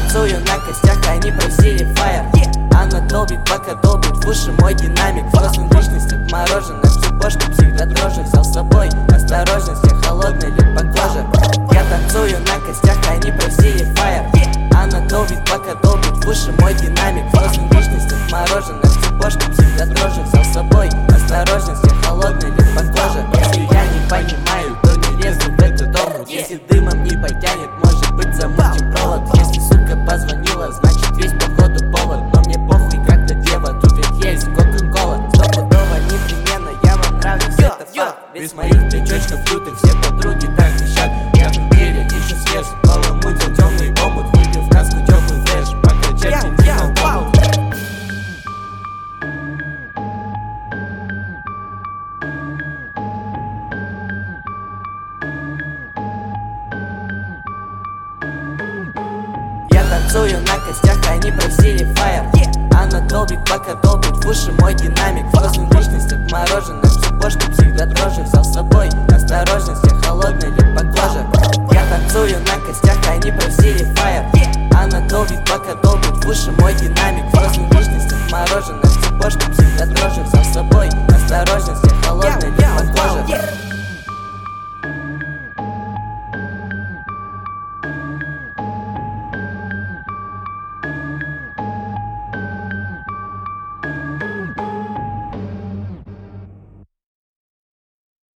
танцую на костях, они просили фаер. Она долбит, пока долбит в уши мой динамик. Фрозен личность отморожена, всю бошку психодрожен. Взял с собой осторожность, я холодный, лед по коже. Я танцую на костях, они просили фаер. Она долбит, пока долбит в уши мой динамик. Фрозен личность отморожена, всю бошку психодрожен. Взял с собой осторожность, я холодный, лед по коже. Если я не понимаю, то не лезу в эту дому. Если дымом не потянет, может быть замутим провод. Если сука позвонила, значит весь походу повод. Но мне похуй, как-то дева, тут ведь есть кока-кола. Стопудово непременно, я вам нравлюсь, это факт. Без моих плечочков лютых все подруги так вещат. Я в мире еще свеж, баламутил темный омут. Выпил в каску теплый флеш, покачать бензином помут. Я танцую на костях, они просили фаер. Она долбит, пока долбит в уши мой динамик. Фрозен личность отморожена, всю бошку психодрожен.